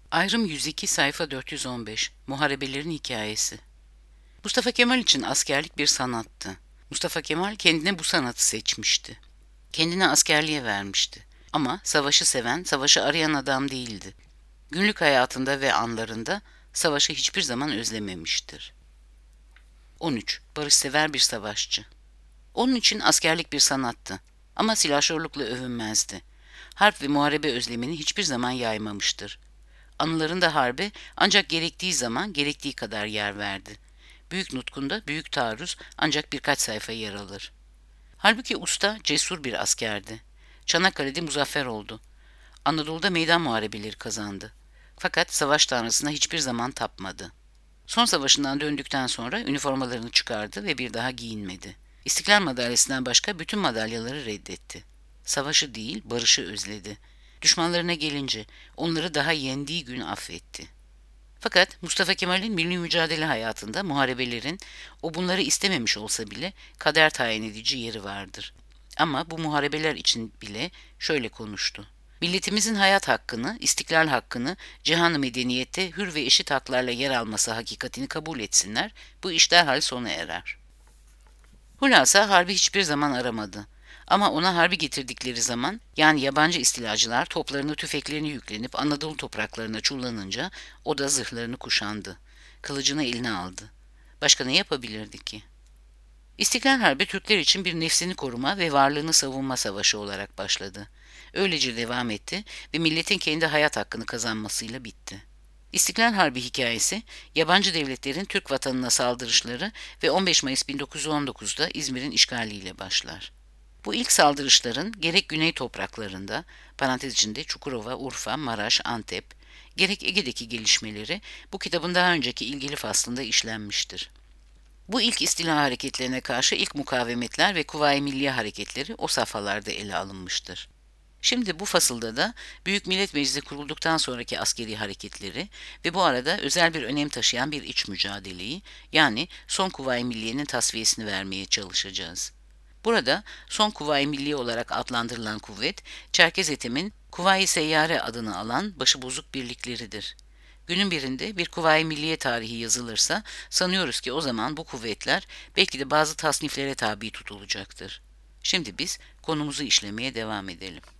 Ayrım 102 sayfa 415 Muharebelerin hikayesi. Mustafa Kemal için askerlik bir sanattı. Mustafa Kemal kendine bu sanatı seçmişti. Kendini askerliğe vermişti. Ama savaşı seven, savaşı arayan adam değildi. Günlük hayatında ve anlarında savaşı hiçbir zaman özlememiştir. 13. Barışsever bir savaşçı. Onun için askerlik bir sanattı. Ama silahşörlükle övünmezdi. Harp ve muharebe özlemini hiçbir zaman yaymamıştır. Anılarında harbe ancak gerektiği zaman gerektiği kadar yer verdi. Büyük nutkunda büyük taarruz ancak birkaç sayfa yer alır. Halbuki usta cesur bir askerdi. Çanakkale'de muzaffer oldu. Anadolu'da meydan muharebeleri kazandı. Fakat savaş tanrısına hiçbir zaman tapmadı. Son savaşından döndükten sonra üniformalarını çıkardı ve bir daha giyinmedi. İstiklal Madalyası'ndan başka bütün madalyaları reddetti. Savaşı değil, barışı özledi. Düşmanlarına gelince onları daha yendiği gün affetti. Fakat Mustafa Kemal'in milli mücadele hayatında muharebelerin, o bunları istememiş olsa bile kader tayin edici yeri vardır. Ama bu muharebeler için bile şöyle konuştu. Milletimizin hayat hakkını, istiklal hakkını, cihan-ı medeniyette hür ve eşit haklarla yer alması hakikatini kabul etsinler, bu iş derhal sona erer. Hulasa harbi hiçbir zaman aramadı. Ama ona harbi getirdikleri zaman, yani yabancı istilacılar toplarını tüfeklerini yüklenip Anadolu topraklarına çullanınca o da zırhlarını kuşandı. Kılıcını eline aldı. Başka ne yapabilirdi ki? İstiklal Harbi Türkler için bir nefsini koruma ve varlığını savunma savaşı olarak başladı. Öylece devam etti ve milletin kendi hayat hakkını kazanmasıyla bitti. İstiklal Harbi hikayesi, yabancı devletlerin Türk vatanına saldırışları ve 15 Mayıs 1919'da İzmir'in işgaliyle başlar. Bu ilk saldırışların gerek Güney topraklarında, parantez içinde Çukurova, Urfa, Maraş, Antep, gerek Ege'deki gelişmeleri bu kitabın daha önceki ilgili faslında işlenmiştir. Bu ilk istila hareketlerine karşı ilk mukavemetler ve Kuvayi Milliye hareketleri o safhalarda ele alınmıştır. Şimdi bu fasılda da Büyük Millet Meclisi kurulduktan sonraki askeri hareketleri ve bu arada özel bir önem taşıyan bir iç mücadeleyi, yani son Kuvayi Milliye'nin tasfiyesini vermeye çalışacağız. Burada son Kuvayi Milliye olarak adlandırılan kuvvet, Çerkez Ethem'in Kuvayi Seyyare adını alan başıbozuk birlikleridir. Günün birinde bir Kuvayi Milliye tarihi yazılırsa sanıyoruz ki o zaman bu kuvvetler belki de bazı tasniflere tabi tutulacaktır. Şimdi biz konumuzu işlemeye devam edelim.